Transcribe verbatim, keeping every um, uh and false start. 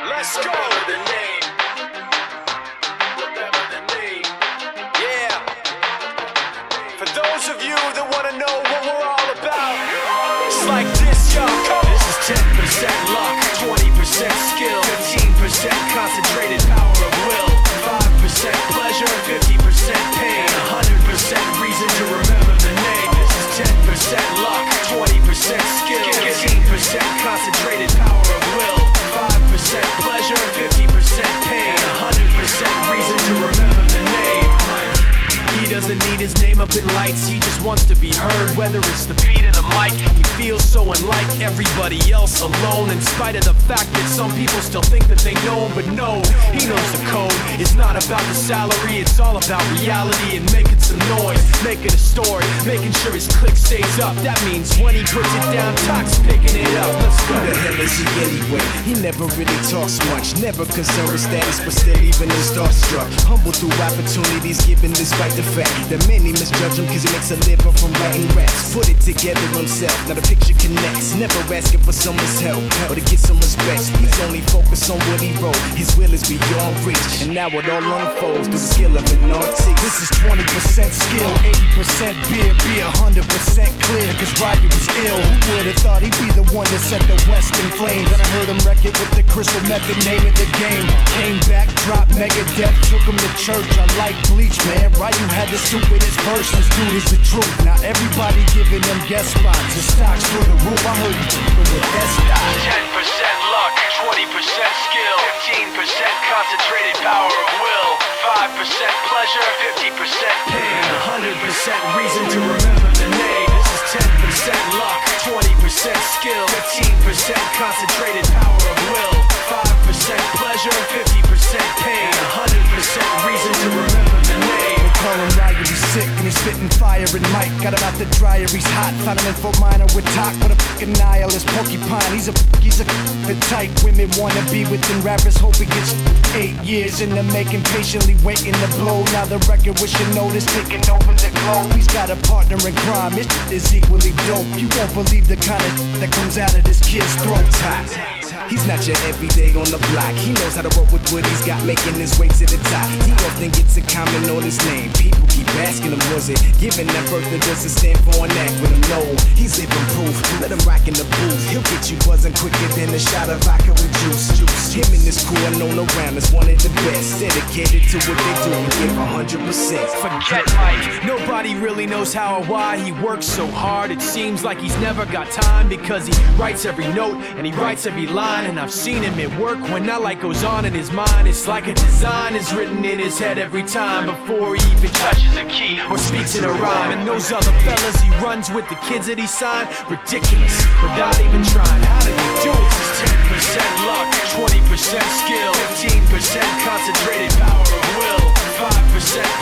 Let's go. The name. Remember the name. Yeah. For those of you that want to know what we're all about, it's like this, y'all. Come. This is ten percent luck, twenty percent skill, fifteen percent concentrated power of will, five percent pleasure, fifty percent pain, one hundred percent reason to remember the name. This is ten percent luck, twenty percent skill, fifteen percent concentrated power of will, five percent pleasure, fifty percent pain, one hundred percent reason to remember the name. He doesn't need his name up in lights, he just wants to be heard, whether it's the beat of the mic. He feels so unlike everybody else, alone, in spite of the fact that some people still think that they know him, but no, he knows the code. It's not about the salary, it's all about reality and making some noise, making a story, making sure his click stays up. That means when he puts it down, Toc's picking it up. Let's go. Who the hell is he anyway? He never really talks much, never concerned with status, but still even is starstruck. Humble through opportunities given despite the fact that many misjudge him cause he makes a living from writing raps. Put it together himself, now the picture connects. Never asking for someone's help or to get some respect. He's only focused on what he wrote. His will is beyond reach, and now it all unfolds through the skill of an artist. This is twenty percent skill, eighty percent beer, be one hundred percent clear, cause Ryder was ill. Who would've thought he'd be the one that set the West in flames? Then I heard him wreck it with the crystal method, name of the game. Came back, dropped Megadeth, took him to church. I like Bleach, man. Ryu had the stupidest verse, this dude is the truth. Now everybody giving them guest spots, the stocks through the roof. I heard you f***ing with S-Dot. ten percent luck, twenty percent skill, fifteen percent concentrated power of will, five percent pleasure, fifty percent pain, one hundred percent reason to remember the name. This is ten percent luck, twenty percent skill, fifteen percent concentrated power of will, five percent pleasure, fifty percent pain, one hundred percent reason to remember the name. Call him Ryder, he's sick and he's spitting fire. And Mike got him out the dryer, he's hot. Found him in Fort Minor with Toc, but a fucking nihilist porcupine. He's a he's a the type women wanna be within rappers. Hope he gets eight years in the making, patiently waiting to blow. Now the record wishing notice taking over the globe. He's got a partner in crime, his is equally dope. You won't believe the kind of that comes out of this kid's throat. He's not your everyday on the block. He knows how to roll with what he's got, making his way to the top. He often gets a comment on his name. People keep asking him, was it given that birth that doesn't stand for an act with him? No, he's living proof. Let him rock in the booth. He'll get you buzzing quicker than a shot of vodka with juice. Juice. Him and his crew are known around as one of the best, dedicated to what they do and give one hundred percent. Forget Mike. Nobody really knows how or why he works so hard. It seems like he's never got time because he writes every note and he writes every line. And I've seen him at work when that light goes on in his mind. It's like a design is written in his head every time before he even touches a key or speaks in a rhyme. And those other fellas he runs with, the kids that he signed, ridiculous without even trying. How did he do it? It's ten percent luck, twenty percent skill, fifteen percent concentrated power of will, five percent